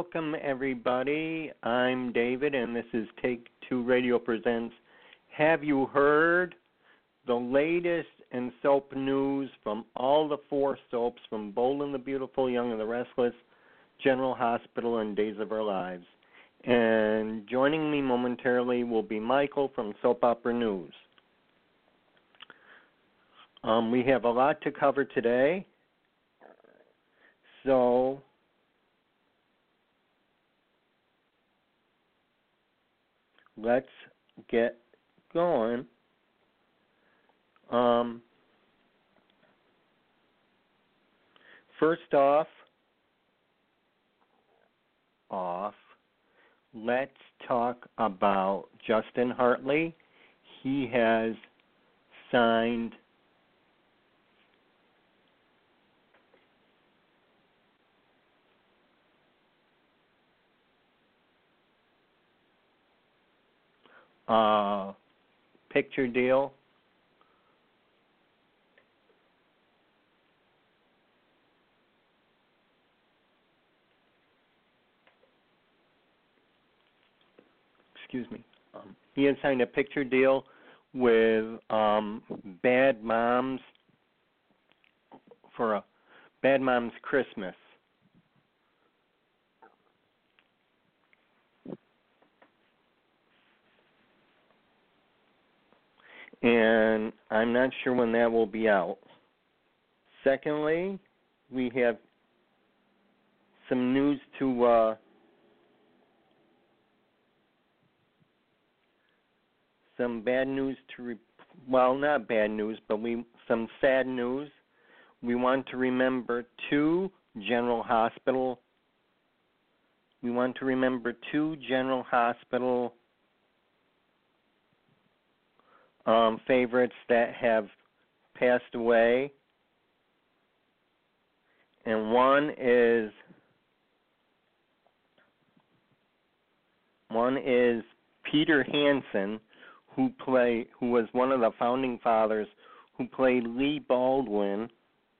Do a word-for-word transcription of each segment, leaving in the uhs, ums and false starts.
Welcome, everybody. I'm David, and this is Take Two Radio Presents Have You Heard? The latest in soap news from all the four soaps, from Bold and the Beautiful, Young and the Restless, General Hospital, and Days of Our Lives. And joining me momentarily will be Michael from Soap Opera News. Um, we have a lot to cover today, so let's get going. Um, first off, off, let's talk about Justin Hartley. He has signed a picture deal excuse me, um, he has signed a picture deal with um, Bad Moms for a Bad Moms Christmas. And I'm not sure when that will be out. Secondly, we have some news to uh, some bad news to, re- well, not bad news, but we some sad news. We want to remember two General Hospital. We want to remember two General Hospital um, favorites that have passed away. And one is one is Peter Hansen, who play who was one of the founding fathers, who played Lee Baldwin.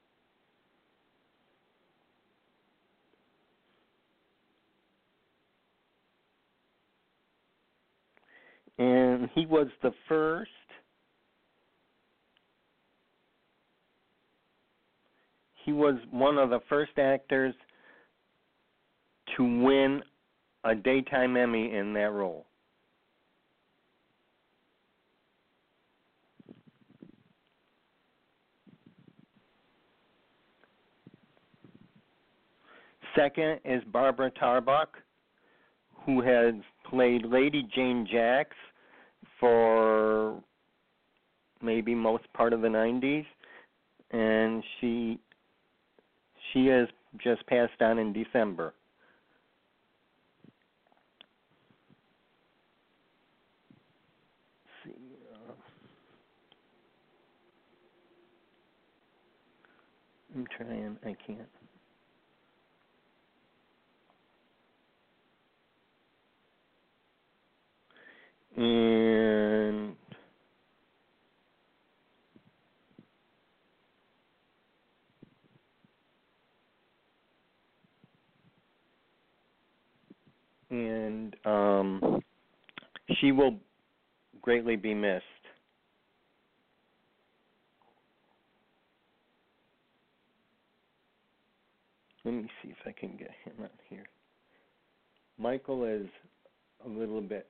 And he was the first he was one of the first actors to win a Daytime Emmy in that role. Second is Barbara Tarbuck, who has played Lady Jane Jacks for maybe most part of the nineties, and she she has just passed on in December. Let's see. Uh, I'm trying. I can't. And and um, she will greatly be missed. Let me see if I can get him on here. Michael is a little bit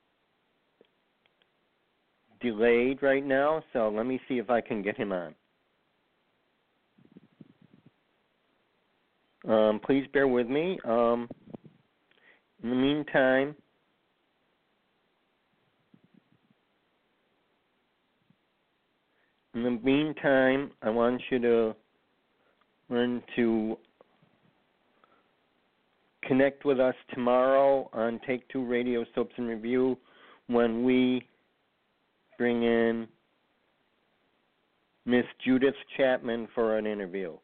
delayed right now, so let me see if I can get him on. Um, please bear with me. Um, in the meantime, in the meantime, I want you to learn to connect with us tomorrow on Take Two Radio Soaps and Review when we bring in Miss Judith Chapman for an interview.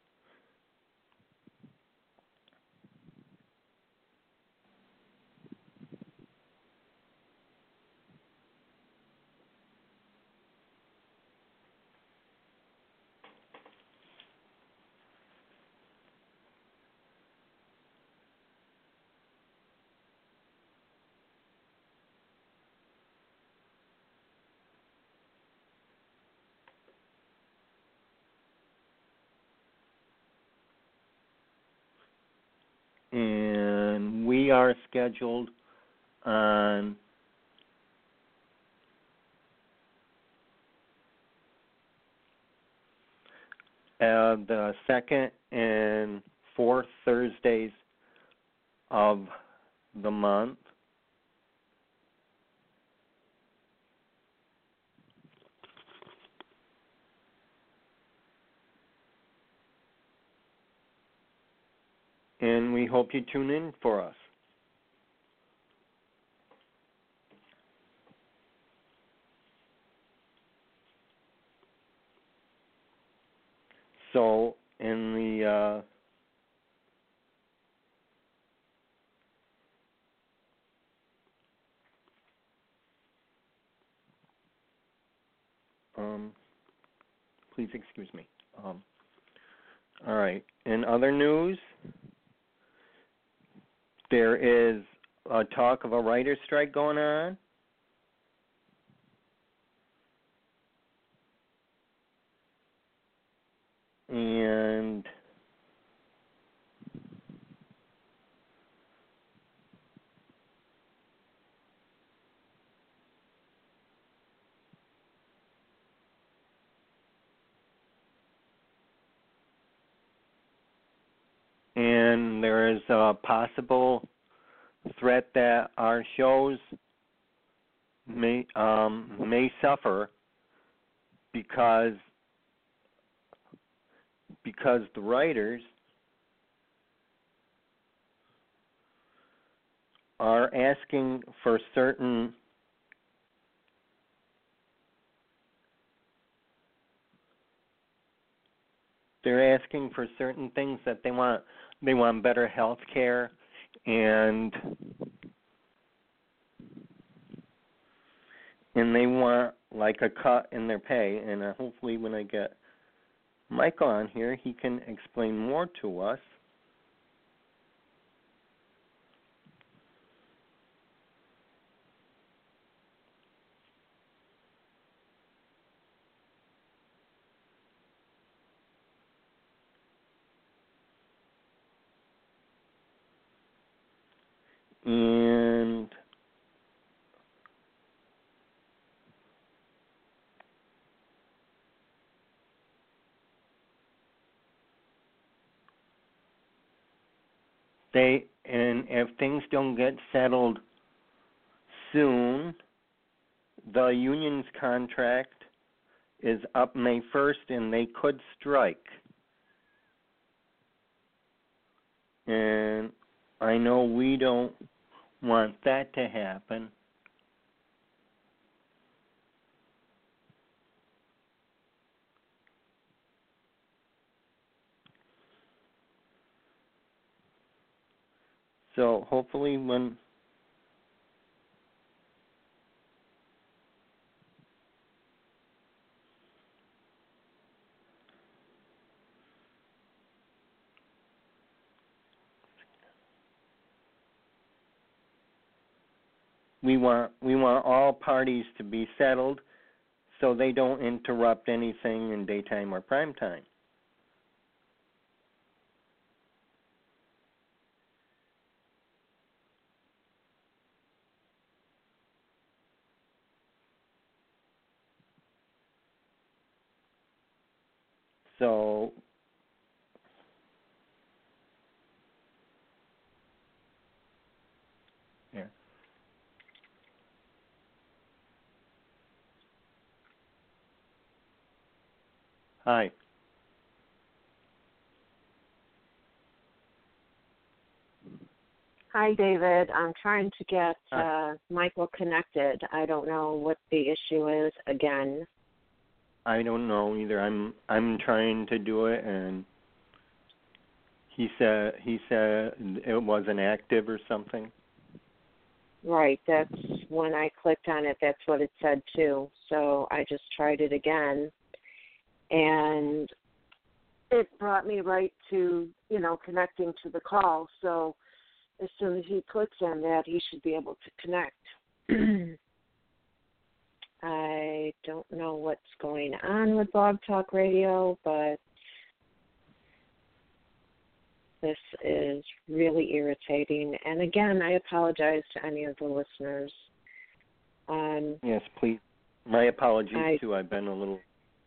we are scheduled on uh, the second and fourth Thursdays of the month. And we hope you tune in for us. So in the uh, um, please excuse me. Um, all right. In other news, there is a talk of a writer's strike going on. And and there is a possible threat that our shows may um, may suffer because because the writers are asking for certain they're asking for certain things that they want. They want better health care, and and they want like a cut in their pay. And uh, hopefully when I get Michael on here, he can explain more to us. And they and if things don't get settled soon, the union's contract is up May first, and they could strike. And I know we don't want that to happen. So hopefully when we want we want all parties to be settled so they don't interrupt anything in daytime or prime time. So yeah. Hi. Hi, David. I'm trying to get uh, Michael connected. I don't know what the issue is again. I don't know either. I'm I'm trying to do it, and he said he said it wasn't active or something. Right. That's when I clicked on it. That's what it said too. So I just tried it again, and it brought me right to you know connecting to the call. So as soon as he clicks on that, he should be able to connect. I don't know what's going on with Blog Talk Radio, but This is really irritating. And again, I apologize to any of the listeners. Um, yes, please. My apologies, I too. I've been a little...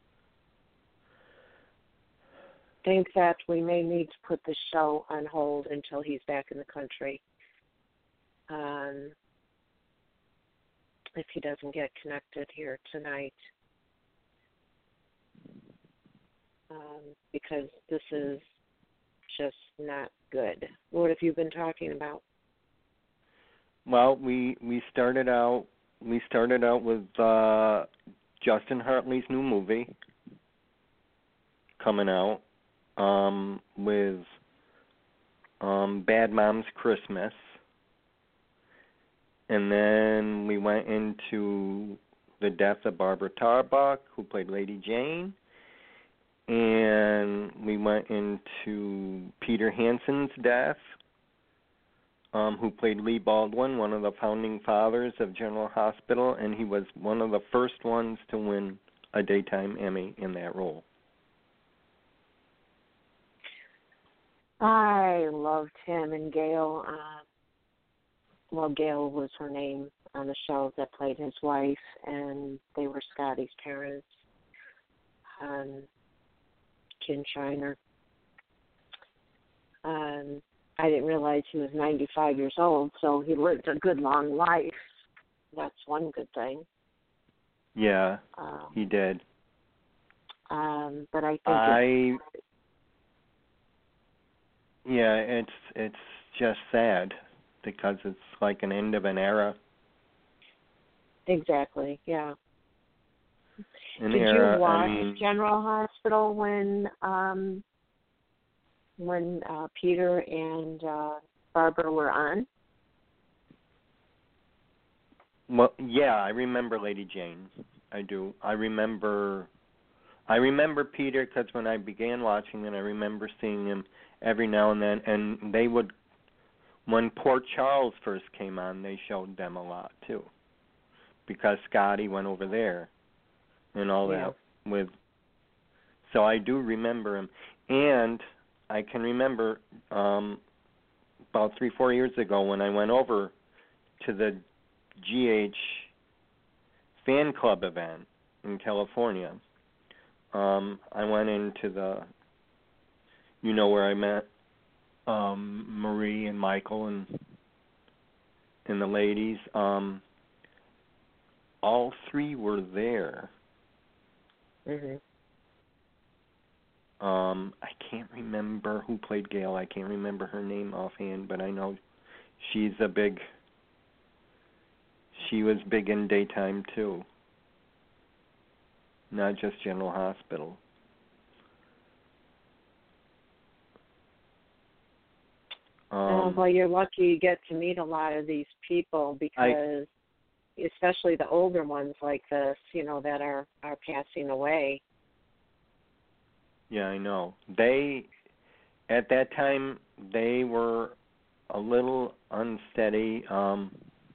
think that we may need to put the show on hold until he's back in the country. Um, if he doesn't get connected here tonight. Um, because this is just not good. What have you been talking about? Well, we we started out we started out with uh, Justin Hartley's new movie coming out, um, with um, Bad Moms Christmas, and then we went into the death of Barbara Tarbuck, who played Lady Jane, and we went into Peter Hansen's death, um, who played Lee Baldwin, one of the founding fathers of General Hospital, and he was one of the first ones to win a daytime Emmy in that role. I loved him and Gail. Uh, well, Gail was her name on the show that played his wife, and they were Scotty's parents, um, Ken Shiner. Um, I didn't realize he was ninety-five years old, so he lived a good long life. That's one good thing. Yeah, um, he did. Um, but I think I it's, yeah, it's it's just sad because it's like an end of an era. exactly, yeah. An Did era, you watch I mean, General Hospital when um, when uh, Peter and uh, Barbara were on? well, yeah, I remember Lady Jane. I do. I remember. I remember Peter because when I began watching it, I remember seeing him every now and then. And they would, when Port Charles first came on, they showed them a lot too, because Scotty went over there and all Yeah. that with. So I do remember him, and I can remember um, about three, four years ago when I went over to the G H fan club event in California. Um, I went into the, you know, where I met um, Marie and Michael and and the ladies. Um, all three were there. Mhm. Um, I can't remember who played Gail. I can't remember her name offhand, but I know she's a big. She was big in daytime too, not just General Hospital. Um, uh, well, you're lucky you get to meet a lot of these people because, I, especially the older ones like this, you know, that are, are passing away. Yeah, I know. They, at that time, they were a little unsteady. Um,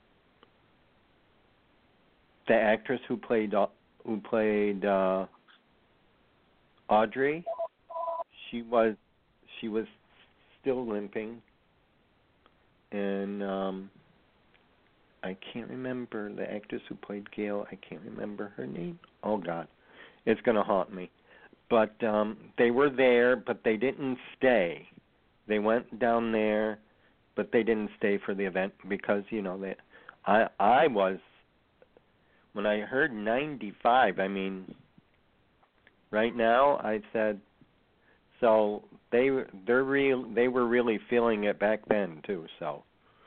the actress who played who played uh, Audrey, she was she was still limping, and um, I can't remember the actress who played Gail. I can't remember her name. Oh God, it's gonna haunt me. But um, they were there, but they didn't stay. They went down there, but they didn't stay for the event because you know they. I I was when I heard ninety-five. I mean, right now I said so. They they're real. They were really feeling it back then too. So,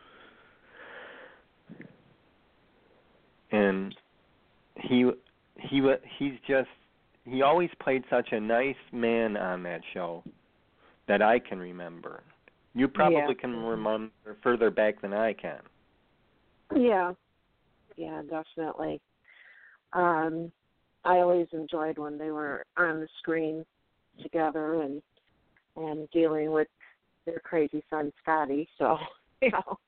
and he he he's just he always played such a nice man on that show that I can remember. You probably Yeah. can remember further back than I can. Yeah. Yeah, definitely. Um, I always enjoyed when they were on the screen together and and dealing with their crazy son Scotty. So, you know,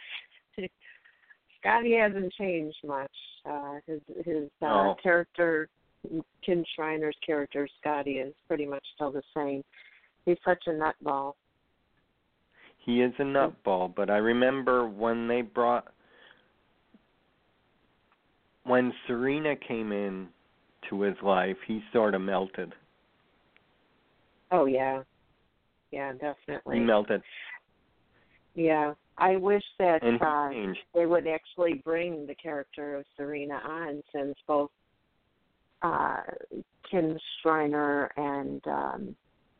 Scotty hasn't changed much. Uh, his his uh, No. character, Kim Schreiner's character, Scotty, is pretty much still the same. He's such a nutball. He is a nutball, but I remember when they brought when Serena came in to his life, he sort of melted. Oh yeah, yeah, definitely. He melted. Yeah, I wish that And he uh, changed. they would actually bring the character of Serena on, since both uh, Kim Schreiner and um,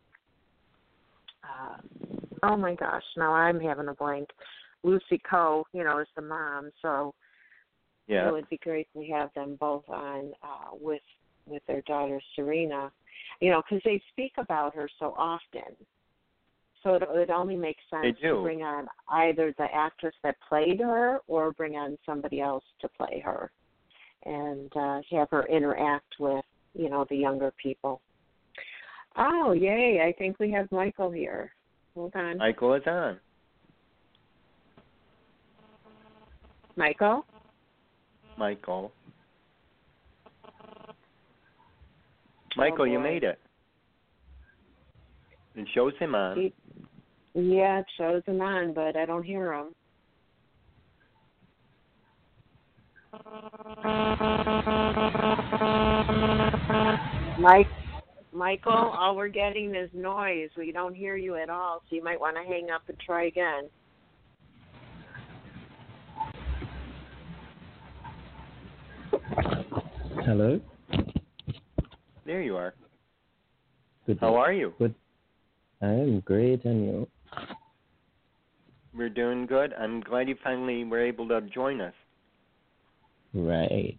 uh, oh my gosh, now I'm having a blank. Lucy Coe, you know, is the mom, so Yeah. it would be great to have them both on uh, with with their daughter Serena, you know, because they speak about her so often. So it would only make sense to bring on either the actress that played her or bring on somebody else to play her, and uh, have her interact with, you know, the younger people. Oh, yay, I think we have Michael here. Hold on. Michael is on. Michael? Michael. Michael, oh, you made it. It shows him on. He, yeah, it shows him on, but I don't hear him. Mike, Michael, all we're getting is noise. We don't hear you at all, so you might want to hang up and try again. Hello? There you are. Good. How are you? Good. I'm great, and you? We're doing good. I'm glad you finally were able to join us. Right.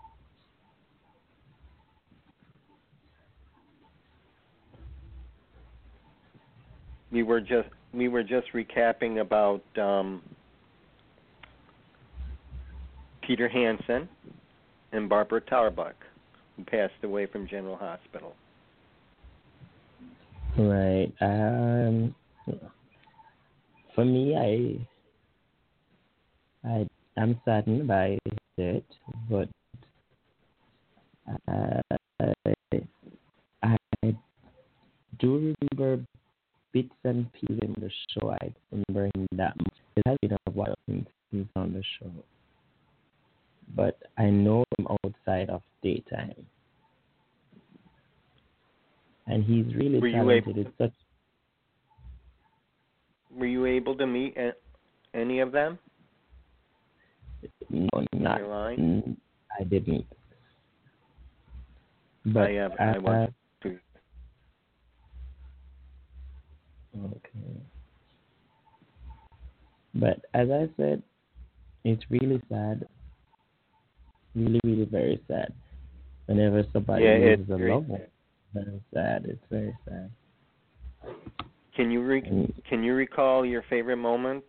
We were just we were just recapping about um, Peter Hansen and Barbara Tarbuck, who passed away from General Hospital. Right. Um. For me, I, I, I'm saddened by it, but uh, I do remember bits and pieces in the show. I remember him that much. It has been a while since he's on the show, but I know him outside of daytime, and he's really were talented. You it's such. Were you able to meet a- any of them? No, not. Line? I didn't. But I have. I, I want to. Okay. But as I said, it's really sad. Really, really very sad. Whenever somebody Yeah, loses a very loved one, very sad. It's very sad. Can you re- and, Can you recall your favorite moments?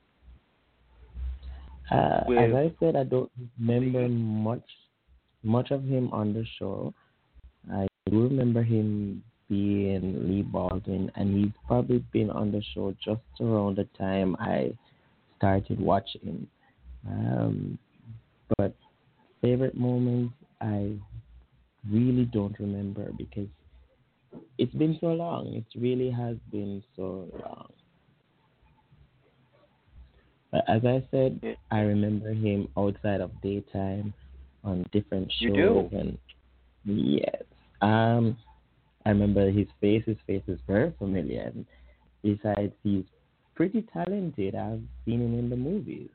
Uh, with as I said, I don't remember much, much of him on the show. I do remember him being Lee Baldwin, and he's probably been on the show just around the time I started watching. Um, but favorite moments, I really don't remember because it's been so long. It really has been so long. But as I said, yeah. I remember him outside of daytime on different shows. You do? And yes, um, I remember his face. His face is very familiar. And besides, he's pretty talented. I've seen him in the movies.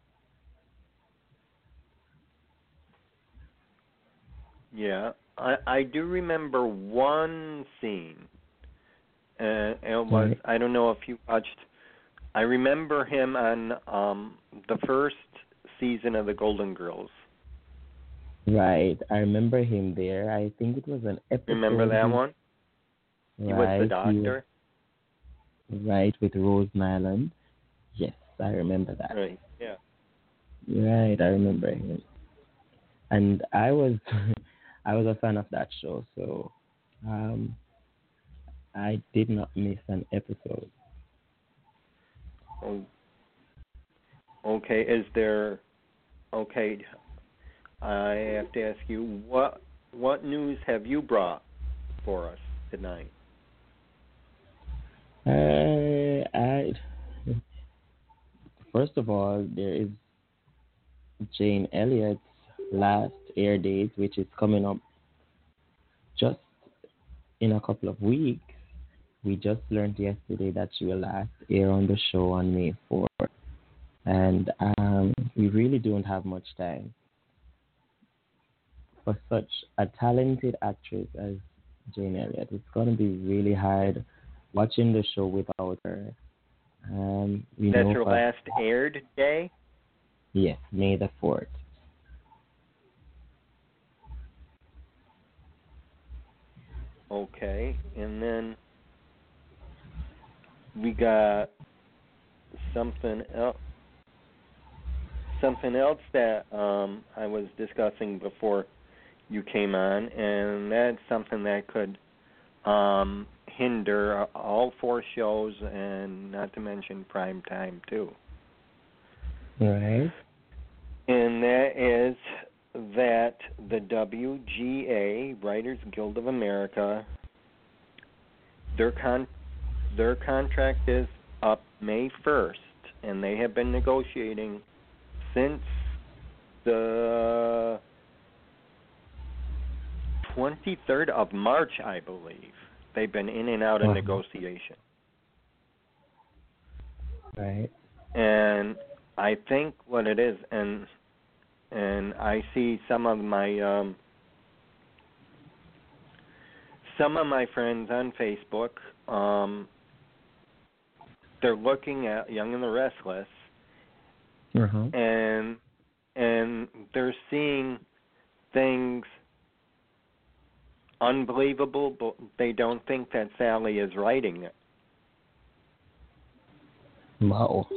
Yeah, I I do remember one scene. Uh, it was Right. I don't know if you watched. I remember him on um, the first season of the Golden Girls. Right. I remember him there. I think it was an episode. Remember that he, one? He right, was the doctor. Was, right, with Rose Nyland. Yes, I remember that. Right. Yeah. Right, I remember him. And I was I was a fan of that show, so um, I did not miss an episode. Oh, okay. Is there? Okay. I have to ask you what what news have you brought for us tonight? Uh, I first of all, there is Jane Elliott's last air date, which is coming up just in a couple of weeks. We just learned yesterday that she will last air on the show on May fourth. And um, we really don't have much time. For such a talented actress as Jane Elliott, it's going to be really hard watching the show without her. Um, we That's know her for, last aired day? Yes, May the fourth. Okay, and then we got something else. Something else that um, I was discussing before you came on, and that's something that could um, hinder all four shows, and not to mention prime time too. Right. And that is that the W G A, Writers Guild of America, their con their contract is up May first, and they have been negotiating since the twenty-third of March, I believe. They've been in and out of Uh-huh. negotiation. Right. And I think what it is, and and I see some of my um, some of my friends on Facebook, um, they're looking at Young and the Restless, Uh-huh. and and they're seeing things unbelievable, but they don't think that Sally is writing it. Wow.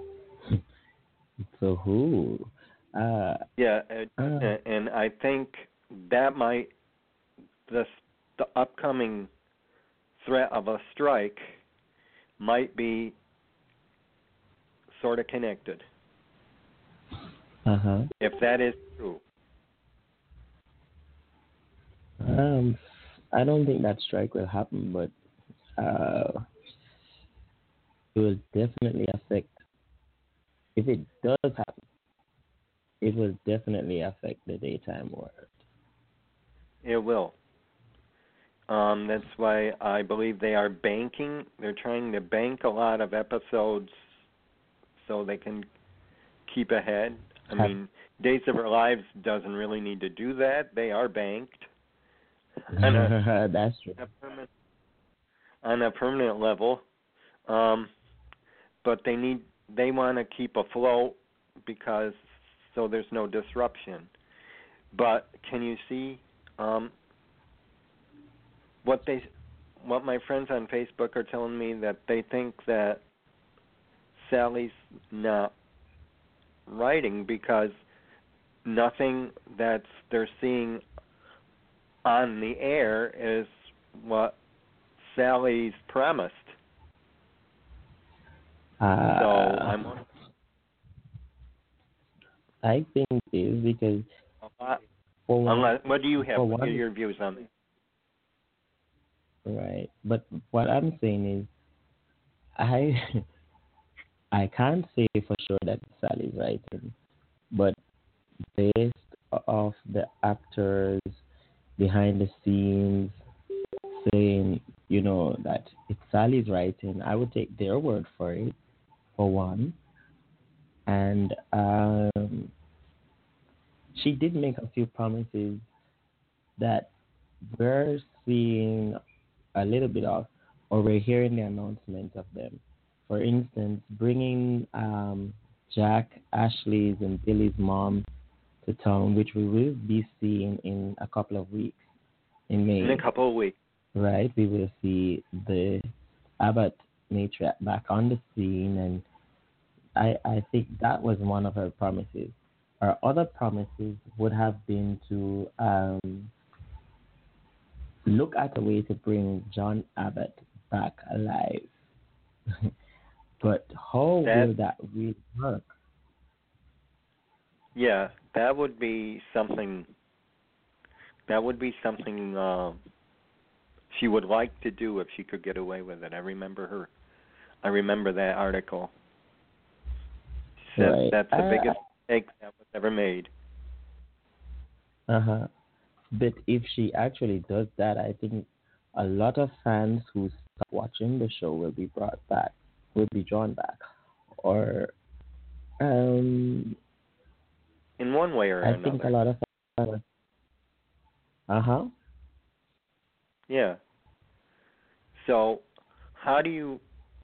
So who? Uh, Yeah, and, uh, and I think that might the the upcoming threat of a strike might be sort of connected. uh-huh. If that is true. Um, I don't think that strike will happen, but uh, it will definitely affect. If it does happen, it will definitely affect the daytime world. It will. Um, that's why I believe they are banking. They're trying to bank a lot of episodes so they can keep ahead. I Have- mean, Days of Our Lives doesn't really need to do that. They are banked on a, That's true. a permanent, on a permanent level. Um, but they need they want to keep afloat because so there's no disruption. But can you see um, what they what my friends on Facebook are telling me, that they think that Sally's not writing because nothing that's they're seeing on the air is what Sally's promised. Uh, So I'm I think it is because a lot. for one, Unless, what do you have? for What are one, your views on it? right. But what I'm saying is, I I can't say for sure that Sally's writing, but based off the actors behind the scenes saying, you know, that it's Sally's writing, I would take their word for it, for one. And um, she did make a few promises that we're seeing a little bit of, or we're hearing the announcements of them. For instance, bringing um, Jack, Ashley's, and Billy's mom to town, which we will be seeing in a couple of weeks in May. In a couple of weeks. Right, we will see the Abbott matriarch back on the scene, and I, I think that was one of her promises. Her other promises would have been to um, look at a way to bring John Abbott back alive. But how That- will that really work? Yeah, that would be something. That would be something uh, she would like to do if she could get away with it. I remember her. I remember that article. That, Right. that's the Uh, biggest mistake that was ever made. uh huh. But if she actually does that, I think a lot of fans who stop watching the show will be brought back, will be drawn back, or um, In one way or I think a another. lot of fans. Uh huh. Yeah. So, how do you?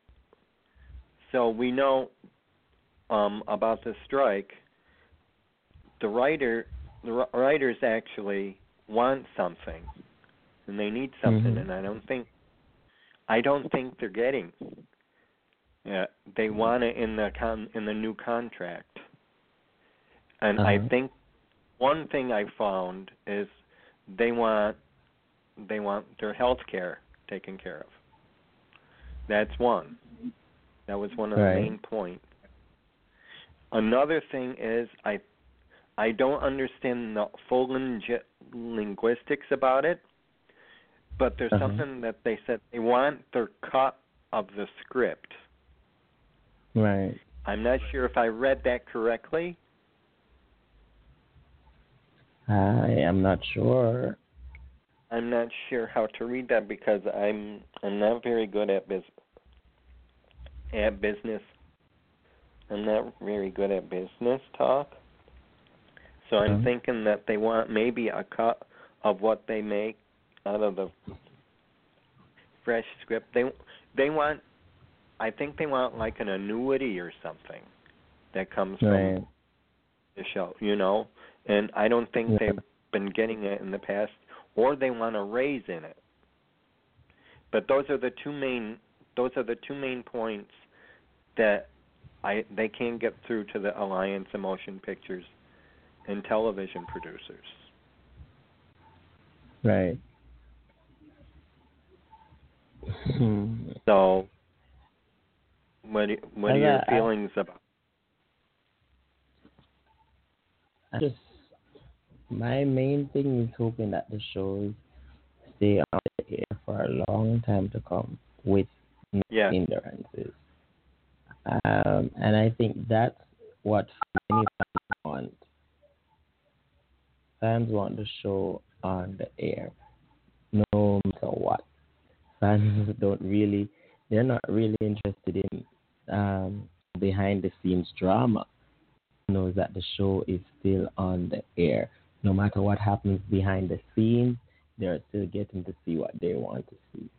So we know um, about the strike. The writer, the wr- writers actually want something, and they need something, Mhm. and I don't think, I don't think they're getting. Yeah, they want it in the con in the new contract, and Uh I huh. think one thing I found is they want they want their health care taken care of. That's one. That was one of the Right. main points. Another thing is I I don't understand the full ling- linguistics about it, but there's Uh huh. something that they said they want their cut of the script. Right. I'm not sure if I read that correctly. I am not sure. I'm not sure how to read that because I'm I'm not very good at bus at business. I'm not very good at business talk. So I'm Uh-huh. thinking that they want maybe a cut of what they make out of the fresh script. They they want I think they want like an annuity or something that comes from Right. the show, you know. And I don't think Yeah. they've been getting it in the past, or they want a raise in it. But those are the two main those are the two main points that I they can't get through to the Alliance of Motion Pictures and television producers. Right. Hmm. So, what do- what are As your I, I, feelings about? I just my main thing is hoping that the shows stay on the air for a long time to come with no Yeah, hindrances. Um, and I think that's what many fans want. Fans want the show on the air, no matter what. Fans don't really, they're not really interested in um, behind the scenes drama. Knows that the show is still on the air. No matter what happens behind the scenes, they're still getting to see what they want to see.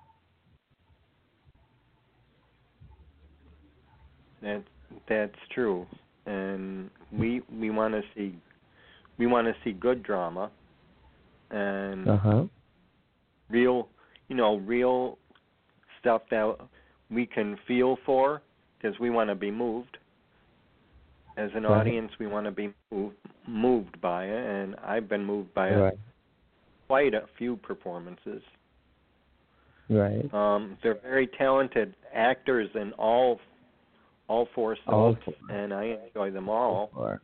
that that's true, and we we want to see we want to see good drama and Uh huh. real, you know, real stuff that we can feel for because we want to be moved. As an Right. audience, we want to be moved, moved by it, and I've been moved by it Right. quite a few performances. Right. Um, they're very talented actors in all all four All soaps, for. and I enjoy them All all. for.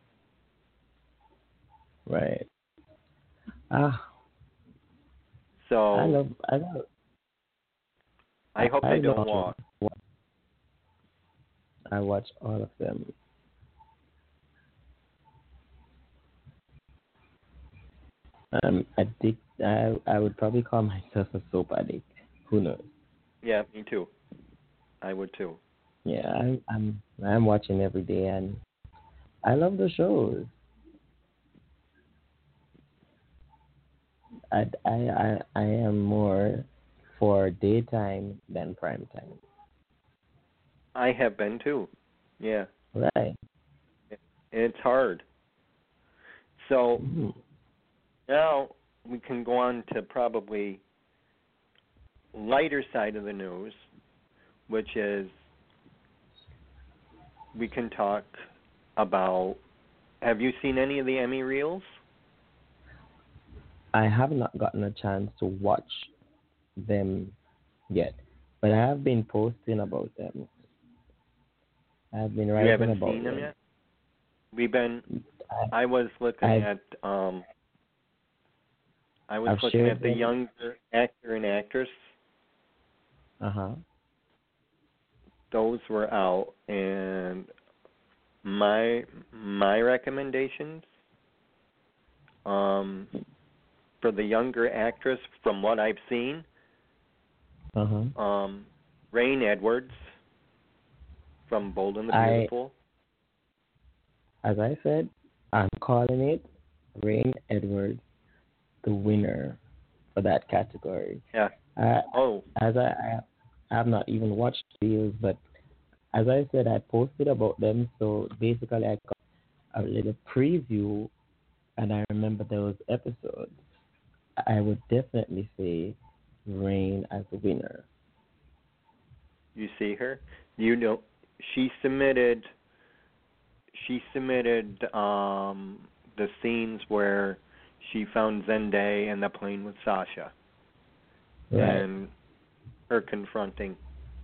Right. Ah, I So love. I love. I hope I they love don't watching. walk. I watch all of them. I'm addict. I I would probably call myself a soap addict. Who knows? Yeah, me too. I would too. Yeah, I'm I'm I'm watching every day, and I love the shows. I I I, I am more for daytime than prime time. I have been too. Yeah, Right. it's hard. So Mm-hmm. now we can go on to probably lighter side of the news, which is we can talk about. Have you seen any of the Emmy reels? I have not gotten a chance to watch them yet, but I have been posting about them. I have been You writing haven't seen about them them. yet? We've been. I, I was looking I've at. Um, I was I've looking shared at the them. younger actor and actress. Uh huh. Those were out, and my my recommendations um, for the younger actress, from what I've seen, Uh-huh. um, Rain Edwards from Bold and the I, Beautiful. as I said, I'm calling it Rain Edwards, the winner for that category. Yeah. Uh, Oh. as I, I, I have not even watched videos, but as I said, I posted about them, so basically I got a little preview, and I remember those episodes. I would definitely say Rain as the winner. You see her? You know, she submitted. She submitted um, the scenes where she found Zendaya in the plane with Sasha, Right. and her confronting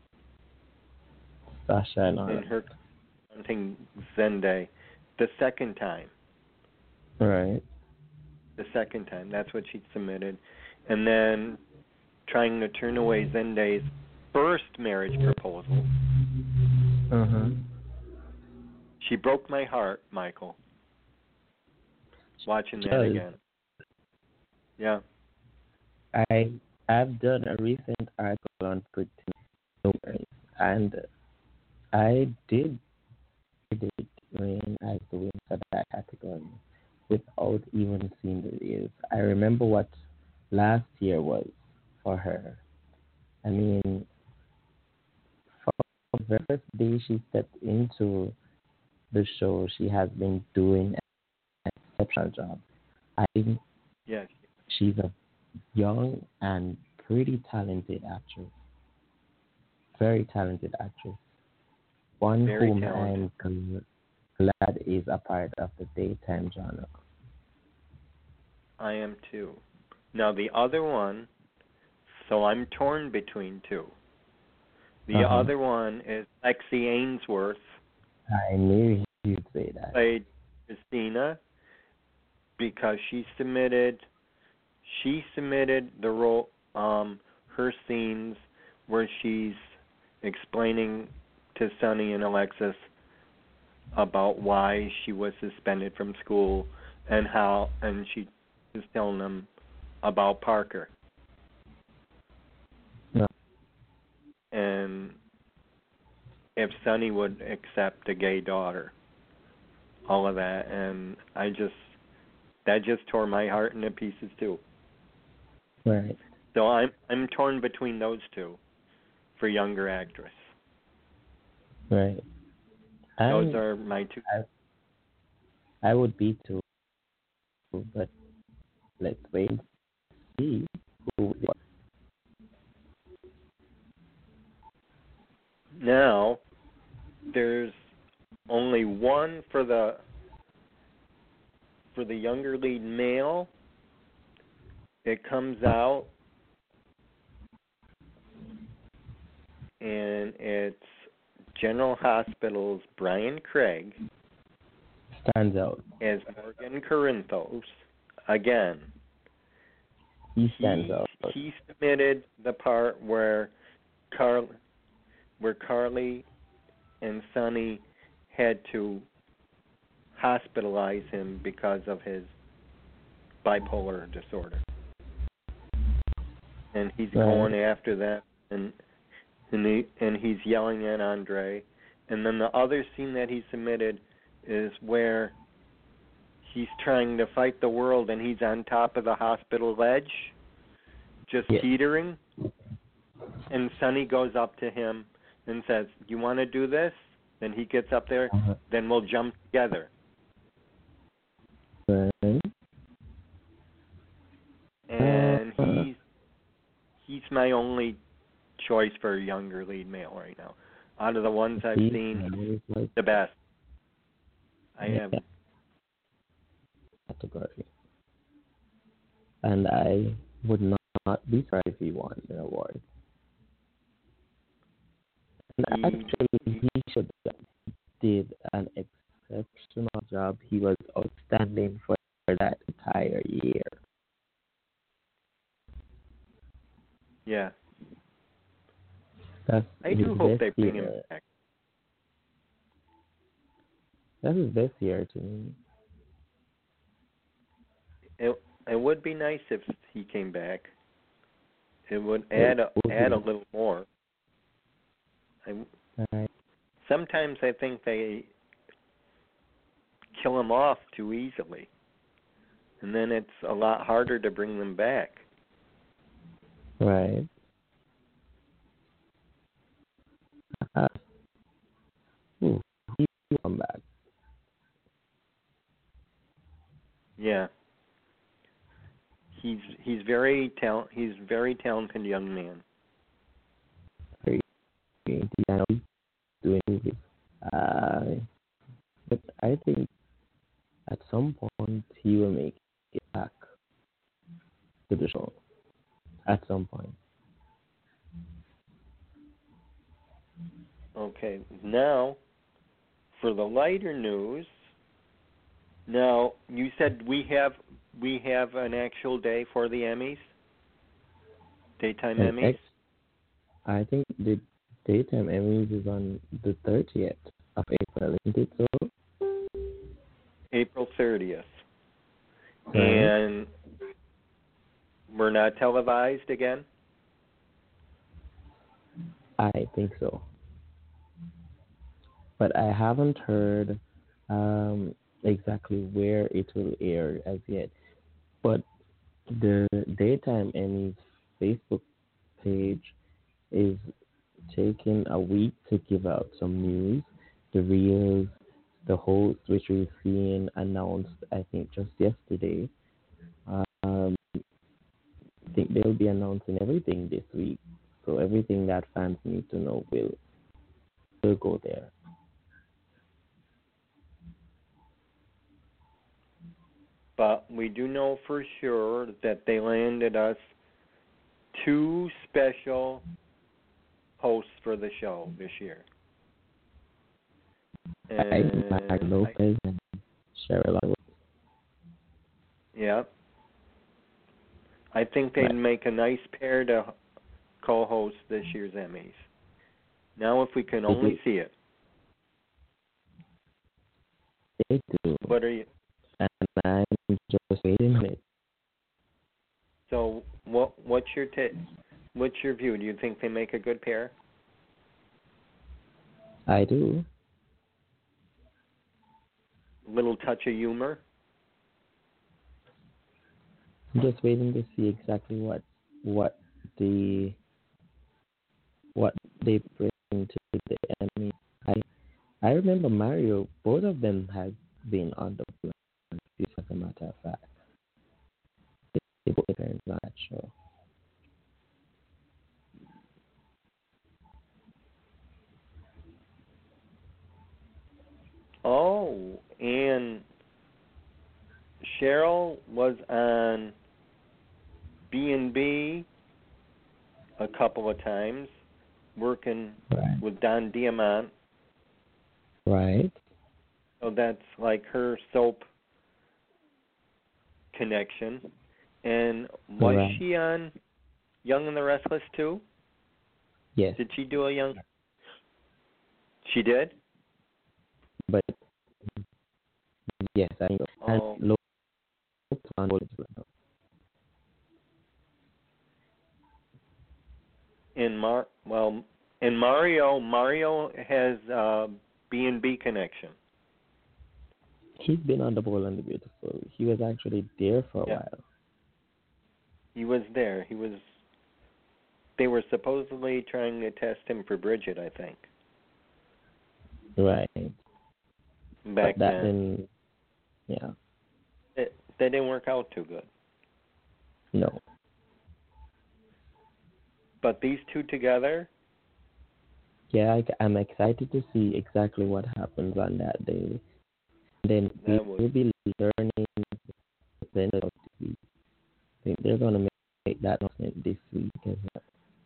Sasha and all. and her confronting Zendaya the second time. Right. The second time, that's what she submitted, and then trying to turn away Zendaya's first marriage proposal. Uh huh. She broke my heart, Michael. Watching that Does. again. Yeah. I I've done a recent article on Pretty Woman, and I did predict Rain as the winner for that category without even seeing the reels. I remember what last year was for her. I mean, from the first day she stepped into the show, she has been doing an exceptional job. I think Yes. she's a young and pretty talented actress. Very talented actress. One Very whom talented. I'm glad is a part of the daytime genre. I am too. Now the other one, so I'm torn between two. The Uh-huh. other one is Lexi Ainsworth, I knew you'd say that. played Christina, because she submitted she submitted the role um her scenes where she's explaining to Sonny and Alexis about why she was suspended from school and how and she is telling them about Parker. No. And if Sonny would accept a gay daughter. All of that, and I just that just tore my heart into pieces too. Right. So I'm I'm torn between those two for younger actress. Right. Those And are my two. I, I would be too, but let's wait and see who. Now there's only one for the for the younger lead male. It comes out and it's General Hospital's Brian Craig Stands out. as Morgan Corinthos again. He stands he, out. He submitted the part where Carl, where Carly and Sonny had to hospitalize him because of his bipolar disorder, and he's Right. going after that, and and, he, and he's yelling at Andre. And then the other scene that he submitted is where he's trying to fight the world, and he's on top of the hospital ledge, just Yeah. teetering. And Sonny goes up to him and says, "You want to do this?" Then he gets up there. Uh-huh. Then we'll jump together. Right. And Uh, he's he's my only choice for a younger lead male right now. Out of the ones I've he's seen, like the best. I yeah. have. category. And I would not, not be surprised if he won the award. And He, actually, he should have did an exceptional job. He was outstanding for that entire year. yeah. That's I his do hope best they bring him year. back. That's his best year to me. It it would be nice if he came back. It would It add a, would add a be. little more. I, Right. sometimes I think they kill him off too easily, and then it's a lot harder to bring them back. Right. Uh, ooh, he will come back. Yeah, he's he's very talent. He's very talented young man. Very good. I know he's doing movies. Uh, but I think at some point he will make it back to the show. At some point. Okay, now for the lighter news. Now you said we have we have an actual day for the Emmys, daytime And Emmys, X, I think the daytime Emmys is on the thirtieth of April, isn't it so? April thirtieth, Right. and we're not televised again. I think so. But I haven't heard um, exactly where it will air as yet. But the Daytime Emmys Facebook page is taking a week to give out some news. The reels, the host, which we've seen announced, I think, just yesterday. Um, I think they'll be announcing everything this week. So everything that fans need to know will will go there. But we do know for sure that they landed us two special hosts for the show this year. I, Mark And Lopez and Cheryl Underwood. yeah, I think they'd Right. make a nice pair to co-host this year's Emmys. Now, if we can only see it, They do. what are you? And I'm just waiting on it. So, what what's your ta- what's your view? Do you think they make a good pair? I do. Little touch of humor. I'm just waiting to see exactly what what the what they bring to the enemy. I I remember Mario. Both of them had been on the plan. As a matter of fact, they both appeared on that show. Oh, and Cheryl was on B and B a couple of times, working Right. with Don Diamont. Right. So that's like her soap connection. And was Right. she on Young and the Restless too? Yes. Did she do a Young? She did? But yes, I know. And Oh, Low on both as well. in Mar well, in Mario, Mario has uh B and B connection. He's been on the Bold and the Beautiful. He was actually there for a Yeah. while. He was there. He was they were supposedly trying to test him for Bridget, I think. Right. Back but that then. didn't. Yeah. It, that didn't work out too good. No. But these two together, Yeah, I, I'm excited to see exactly what happens on that day. Then we that was will be learning the end of this week. I think they're going to make that announcement this week as well.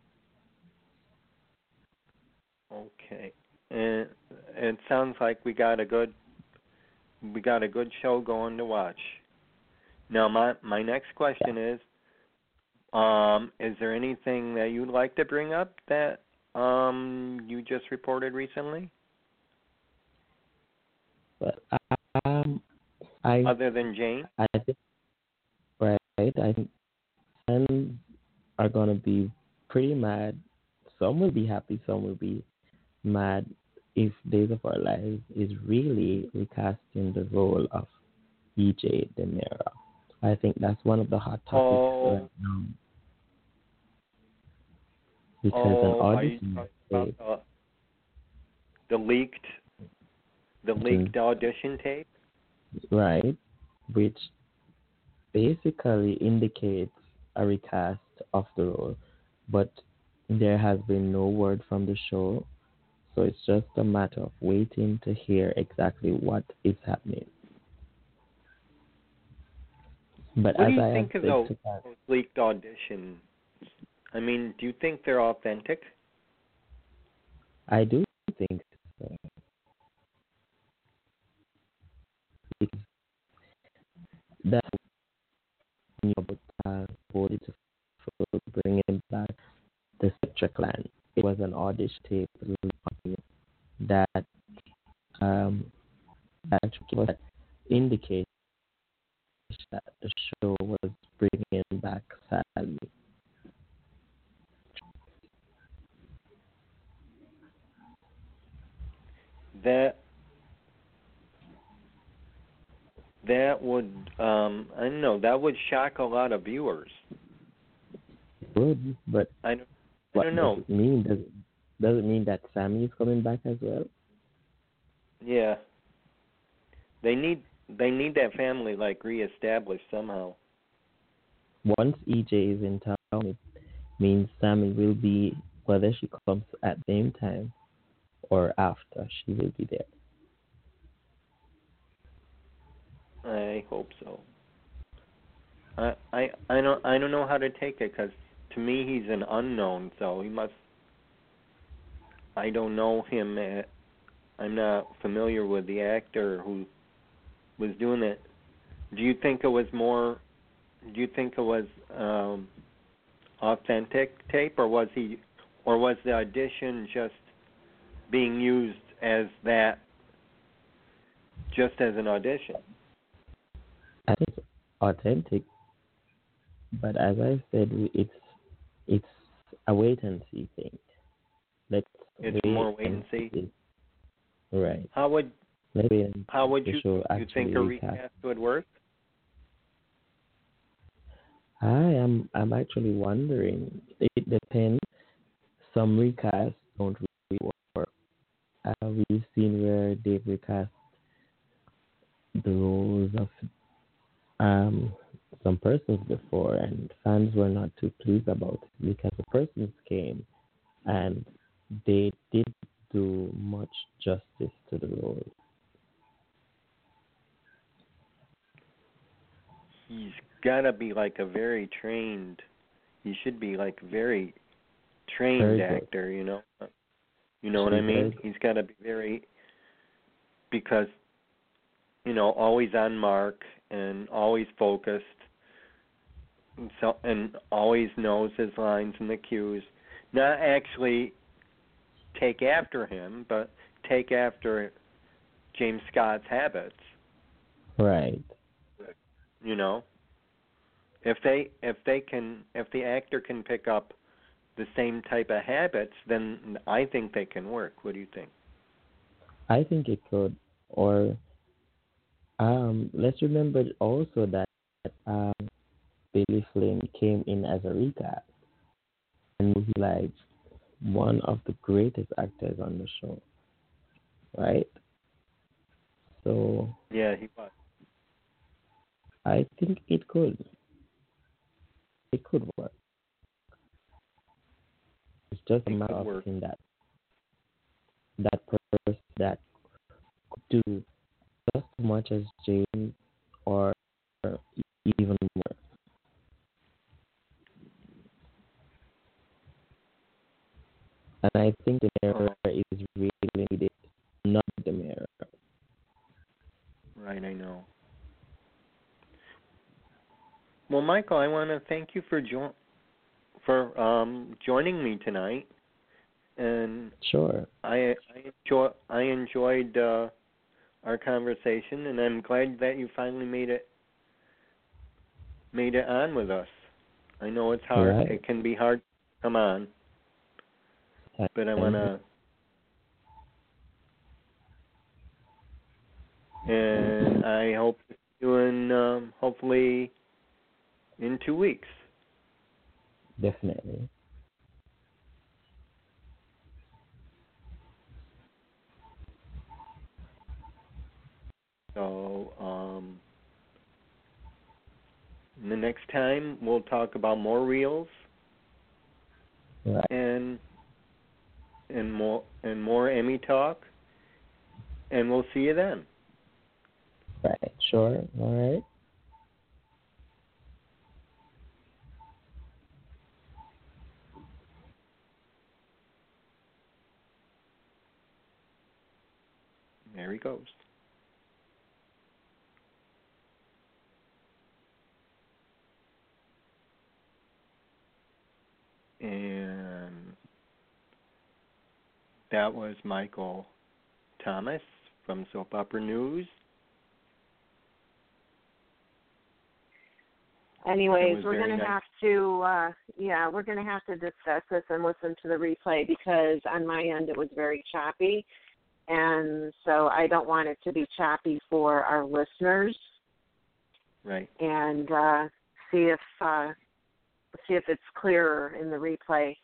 okay. And it sounds like we got a good we got a good show going to watch. Now my my next question is um is there anything that you'd like to bring up that um you just reported recently? But um, I other than Jane? I think right. I think fans are gonna be pretty mad. Some will be happy. Some will be mad if Days of Our Lives is really recasting the role of E J Demira. I think that's one of the hot topics Oh, right now because an oh, are you audition talking tape, about the, the leaked, the leaked audition tape? right, which basically indicates a recast of the role, but there has been no word from the show, so it's just a matter of waiting to hear exactly what is happening. But What do as you I have think of said those, to Pat, those leaked auditions? I mean, do you think they're authentic? I do think so. Because that's when you uh, voted to for bringing back the Spectre Clan. It was an audition tape that um, that actually indicates that the show was bringing back Sally. That that would, um, I don't know, that would shock a lot of viewers. Good, but I don't, I what don't does know. it mean? Does it, does it mean that Sammy is coming back as well? Yeah, they need they need that family like reestablished somehow. Once E J is in town, it means Sammy will be, whether she comes at the same time or after, she will be there. I hope so. I I I don't I don't know how to take it because to me he's an unknown, so he must. I don't know him. uh, I'm not familiar with the actor who was doing it. Do you think it was more? Do you think it was um, authentic tape, or was he, or was the audition just being used as that, just as an audition? I think it's authentic, but as I said, it's it's a wait and see thing. Let's It's wait more wait and and see. see. Right. How would Let's wait and see how would if the you show you think actually a recast. recast would work? I am I'm actually wondering. It depends. Some recasts don't really work. Uh, we've seen where they've recast the roles of um some persons before, and fans were not too pleased about it because the persons came and they did do much justice to the role. He's gotta be like a very trained. He should be like very trained Very good. actor, you know. You know Should what I be very mean? good. He's got to be very, because you know, always on mark and always focused, and so and always knows his lines and the cues. Not actually take after him, but take after James Scott's habits. Right. You know, if they if they can if the actor can pick up the same type of habits, then I think they can work. What do you think? I think it could. Or um, let's remember also that um, Billy Flynn came in as a recast, and he's like one of the greatest actors on the show, right? So Yeah, he was. I think it could. It could work. It's just a It matter could of work. seeing that that person that could do just as much as James or even more. And I think the mirror Oh, is really needed, not the mirror. right, I know. Well, Michael, I want to thank you for jo- for um, joining me tonight, and Sure. I I enjoy I enjoyed uh, our conversation, and I'm glad that you finally made it made it on with us. I know it's hard. Right. It can be hard to come on, but I want to. And I hope to see you in, um, hopefully, in two weeks. Definitely. So, um, the next time we'll talk about more reels, Right. and and more and more Emmy talk, and we'll see you then. Right. Sure. All right. There he goes. And that was Michael Thomas from Soap Opera News. Anyways, we're going to nice. have to, uh, yeah, we're going to have to discuss this and listen to the replay because on my end it was very choppy. And so I don't want it to be choppy for our listeners. Right. And uh, see if uh, see if it's clearer in the replay.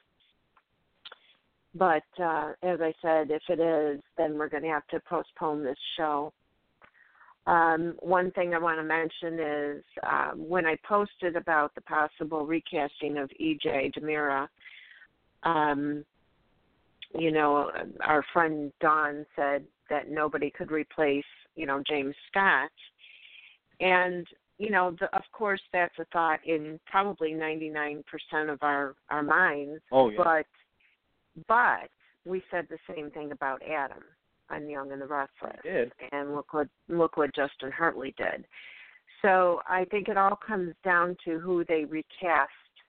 But uh, as I said, if it is, then we're going to have to postpone this show. Um, one thing I want to mention is um, when I posted about the possible recasting of E J Demira, um, you know, our friend Dawn said that nobody could replace, you know, James Scott. And, you know, the, of course, that's a thought in probably ninety-nine percent of our, our minds. Oh, yeah. But, but we said the same thing about Adam on Young and the Restless. We did. And look what look what Justin Hartley did. So I think it all comes down to who they recast,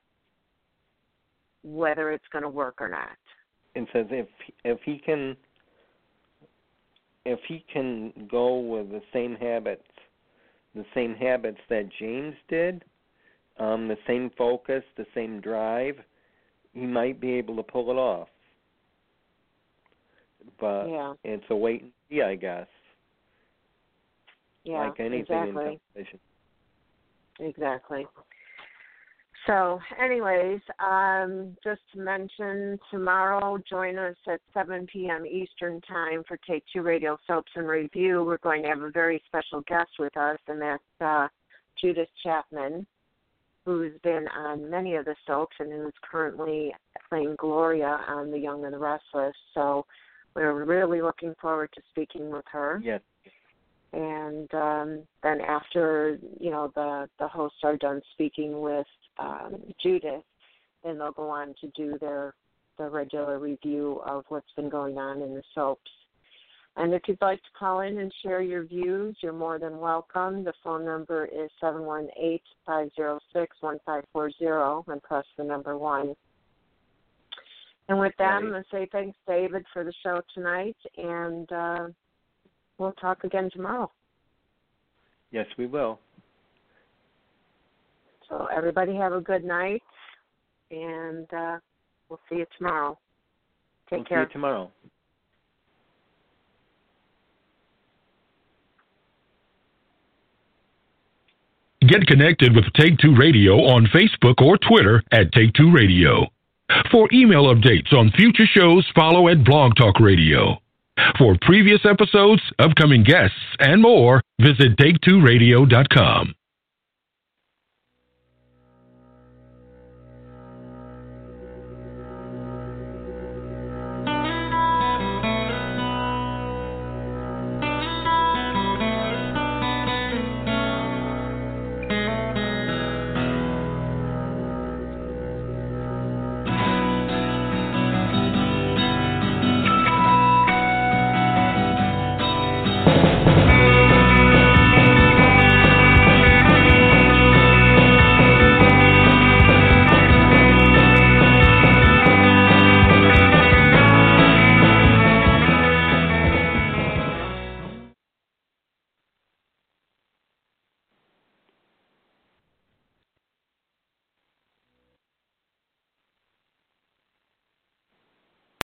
whether it's going to work or not. And says if if he can if he can go with the same habits, the same habits that James did, um, the same focus, the same drive, he might be able to pull it off. But yeah. it's a wait and see, I guess. Yeah, like anything exactly. in television. Exactly. So, anyways, um, just to mention, tomorrow, join us at seven p.m. Eastern Time for Take Two Radio Soaps and Review. We're going to have a very special guest with us, and that's uh, Judith Chapman, who's been on many of the soaps and who's currently playing Gloria on The Young and the Restless. So we're really looking forward to speaking with her. Yes. And um, then after, you know, the, the hosts are done speaking with um, Judith, then they'll go on to do their, their regular review of what's been going on in the soaps. And if you'd like to call in and share your views, you're more than welcome. The phone number is seven one eight, five zero six, one five four zero, and press the number one. And with that, right. I'm going to say thanks, David, for the show tonight, and uh, we'll talk again tomorrow. Yes, we will. So everybody have a good night, and uh, we'll see you tomorrow. Take we'll care. See you tomorrow. Get connected with Take Two Radio on Facebook or Twitter at Take Two Radio. For email updates on future shows, follow at Blog Talk Radio. For previous episodes, upcoming guests, and more, visit take two radio dot com.